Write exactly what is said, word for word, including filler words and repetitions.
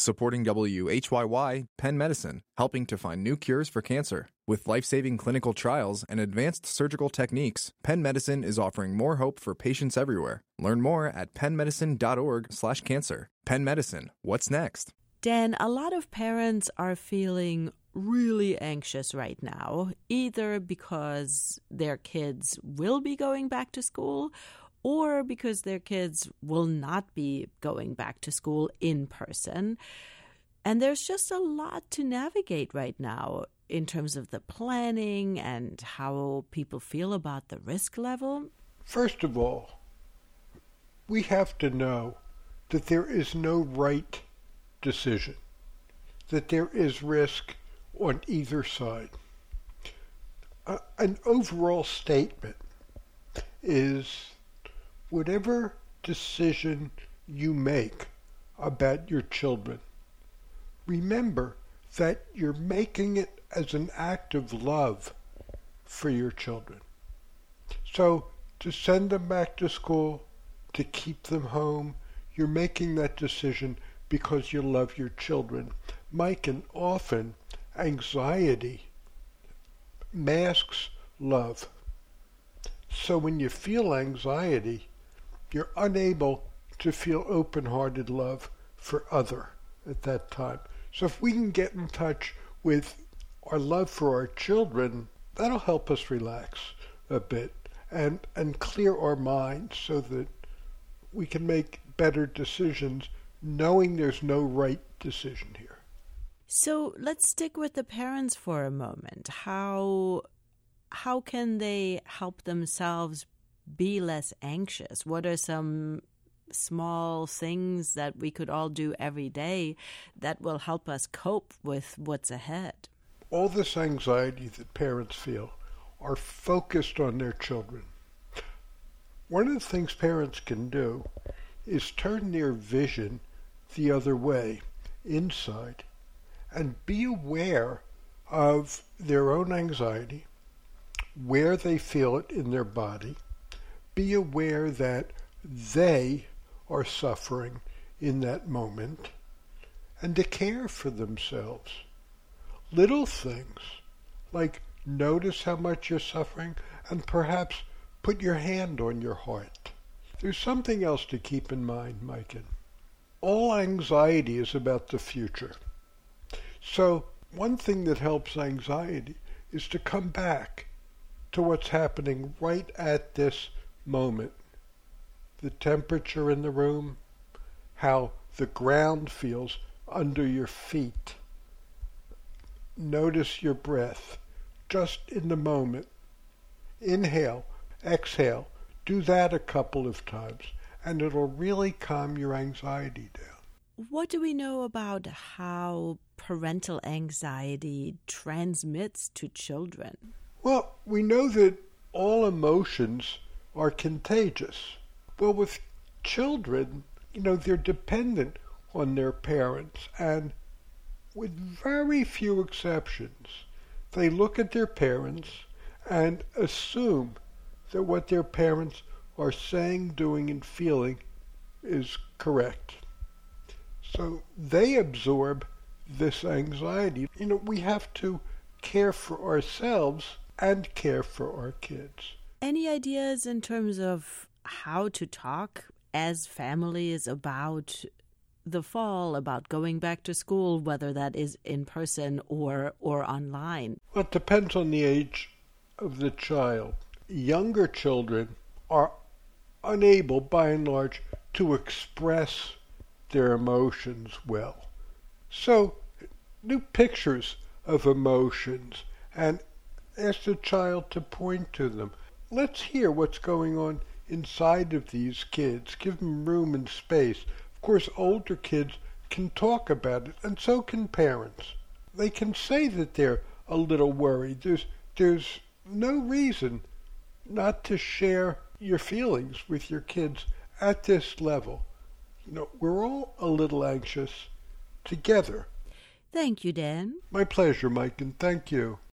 Supporting W H Y Y, Penn Medicine, helping to find new cures for cancer. With life-saving clinical trials and advanced surgical techniques, Penn Medicine is offering more hope for patients everywhere. Learn more at pennmedicine.org slash cancer. Penn Medicine, what's next? Dan, a lot of parents are feeling really anxious right now, either because their kids will be going back to school or because their kids will not be going back to school in person. And there's just a lot to navigate right now in terms of the planning and how people feel about the risk level. First of all, we have to know that there is no right decision, that there is risk on either side. Uh, an overall statement is whatever decision you make about your children, remember that you're making it as an act of love for your children. So to send them back to school, to keep them home, you're making that decision because you love your children. Mike, and often anxiety masks love. So when you feel anxiety, you're unable to feel open-hearted love for other at that time. So if we can get in touch with our love for our children, that'll help us relax a bit and, and clear our minds so that we can make better decisions knowing there's no right decision here. So let's stick with the parents for a moment. How how can they help themselves be less anxious? What are some small things that we could all do every day that will help us cope with what's ahead? All this anxiety that parents feel are focused on their children. One of the things parents can do is turn their vision the other way, inside, and be aware of their own anxiety, where they feel it in their body. Be aware that they are suffering in that moment, and to care for themselves. Little things like notice how much you're suffering and perhaps put your hand on your heart. There's something else to keep in mind, Mike. All anxiety is about the future. So one thing that helps anxiety is to come back to what's happening right at this moment. The temperature in the room, how the ground feels under your feet. Notice your breath just in the moment. Inhale, exhale. Do that a couple of times, and it'll really calm your anxiety down. What do we know about how parental anxiety transmits to children? Well, we know that all emotions are contagious. Well, with children, you know, they're dependent on their parents, and with very few exceptions, they look at their parents and assume that what their parents are saying, doing, and feeling is correct. So they absorb this anxiety. You know, we have to care for ourselves and care for our kids. Any ideas in terms of how to talk as families about the fall, about going back to school, whether that is in person or or online? Well, it depends on the age of the child. Younger children are unable, by and large, to express their emotions well. So, do pictures of emotions and ask the child to point to them. Let's hear what's going on inside of these kids. Give them room and space. Of course, older kids can talk about it, and so can parents. They can say that they're a little worried. There's, there's no reason not to share your feelings with your kids at this level. You know, we're all a little anxious together. Thank you, Dan. My pleasure, Mike, and thank you.